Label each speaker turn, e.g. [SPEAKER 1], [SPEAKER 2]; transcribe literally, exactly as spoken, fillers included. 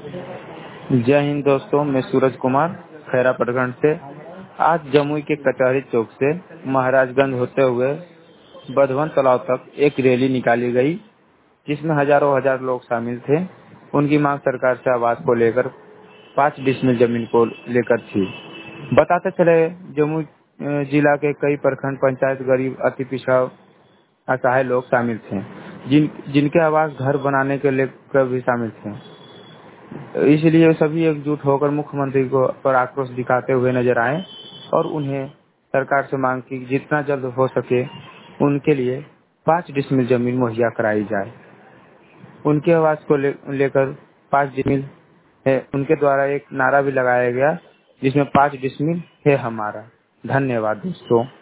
[SPEAKER 1] जय हिंद दोस्तों, मैं सूरज कुमार खैरा प्रखंड से। आज जमुई के कचहरी चौक से महाराजगंज होते हुए बधवन तालाब तक एक रैली निकाली गई, जिसमें हजारों हजार लोग शामिल थे। उनकी मांग सरकार से आवास को लेकर पाँच डिसमिल जमीन को लेकर थी। बताते चले, जमुई अ, जिला के कई प्रखंड पंचायत गरीब, अति पिछड़ा, असहाय लोग शामिल थे, जिन जिनके आवास घर बनाने के लेकर भी शामिल थे। इसलिए सभी एकजुट होकर मुख्यमंत्री को पर आक्रोश दिखाते हुए नजर आए और उन्हें सरकार से मांग की जितना जल्द हो सके उनके लिए पाँच डिसमिल जमीन मुहैया कराई जाए। उनके आवास को ले, लेकर पाँच डिसमिल है, उनके द्वारा एक नारा भी लगाया गया जिसमें पाँच डिसमिल है हमारा। धन्यवाद दोस्तों।